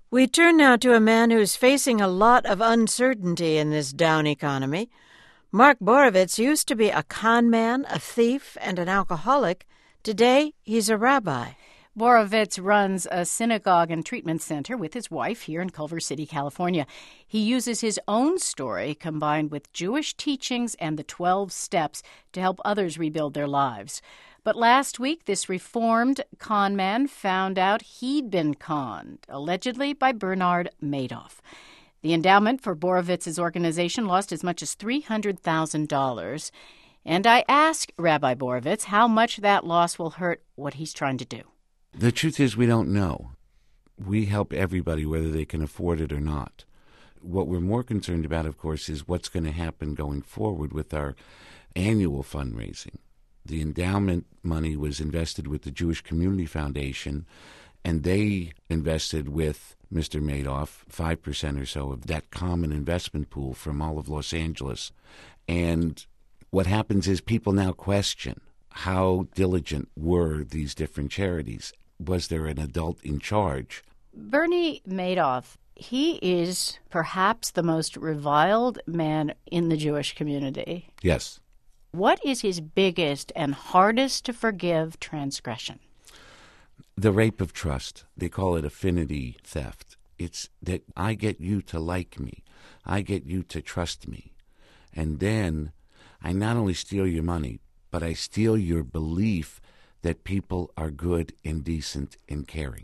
We turn now to a man who's facing a lot of uncertainty in this down economy. Mark Borovitz used to be a con man, a thief, and an alcoholic. Today, he's a rabbi. Borovitz runs a synagogue and treatment center with his wife here in Culver City, California. He uses his own story combined with Jewish teachings and the 12 steps to help others rebuild their lives. But last week, this reformed con man found out he'd been conned, allegedly by Bernard Madoff. The endowment for Borovitz's organization lost as much as $300,000. And I asked Rabbi Borovitz how much that loss will hurt what he's trying to do. The truth is we don't know. We help everybody, whether they can afford it or not. What we're more concerned about, of course, is what's going to happen going forward with our annual fundraising. The endowment money was invested with the Jewish Community Foundation, and they invested with Mr. Madoff 5% or so of that common investment pool from all of Los Angeles. And what happens is people now question how diligent were these different charities. Was there an adult in charge? Bernie Madoff, he is perhaps the most reviled man in the Jewish community. Yes. What is his biggest and hardest to forgive transgression? The rape of trust. They call it affinity theft. It's that I get you to like me. I get you to trust me. And then I not only steal your money, but I steal your belief that people are good and decent and caring.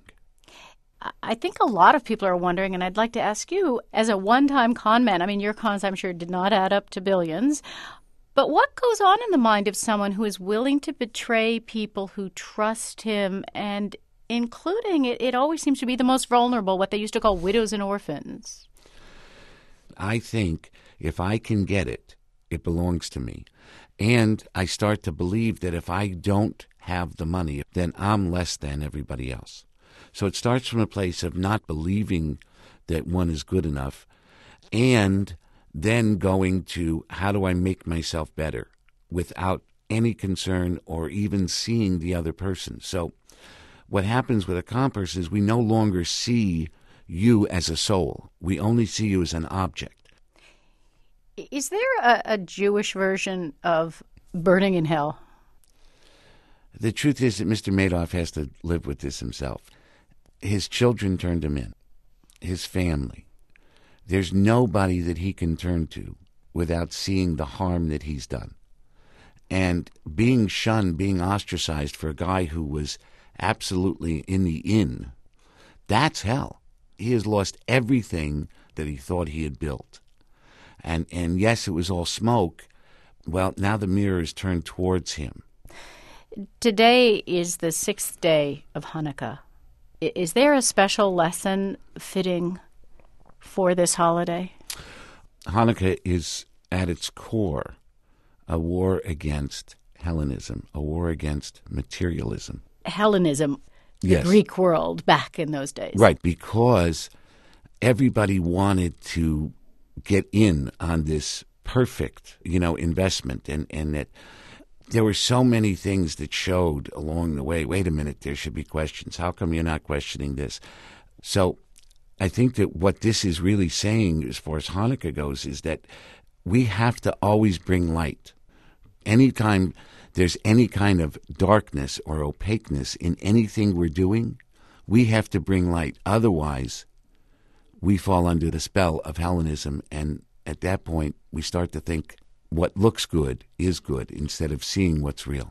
I think a lot of people are wondering, and I'd like to ask you, as a one-time con man, I mean, your cons, I'm sure, did not add up to billions, but what goes on in the mind of someone who is willing to betray people who trust him, and including, it always seems to be the most vulnerable, what they used to call widows and orphans? I think if I can get it, it belongs to me. And I start to believe that if I don't have the money, then I'm less than everybody else. So it starts from a place of not believing that one is good enough, and then going to how do I make myself better without any concern or even seeing the other person. So what happens with a con person is we no longer see you as a soul. We only see you as an object. Is there a Jewish version of burning in hell? The truth is that Mr. Madoff has to live with this himself. His children turned him in, his family. There's nobody that he can turn to without seeing the harm that he's done. And being shunned, being ostracized for a guy who was absolutely in the inn, that's hell. He has lost everything that he thought he had built. And yes, it was all smoke. Well, now the mirror is turned towards him. Today is the 6th day of Hanukkah. Is there a special lesson fitting for this holiday? Hanukkah is, at its core, a war against Hellenism, a war against materialism. Hellenism, the Yes. Greek world back in those days. Right, because everybody wanted to get in on this perfect, investment, and that there were so many things that showed along the way, wait a minute, there should be questions. How come you're not questioning this? So I think that what this is really saying as far as Hanukkah goes is that we have to always bring light. Anytime there's any kind of darkness or opaqueness in anything we're doing, we have to bring light. Otherwise, we fall under the spell of Hellenism, and at that point, we start to think what looks good is good instead of seeing what's real.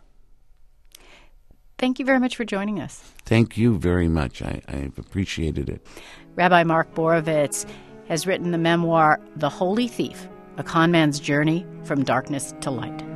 Thank you very much for joining us. Thank you very much. I've appreciated it. Rabbi Mark Borovitz has written the memoir, The Holy Thief, a con man's journey from darkness to light.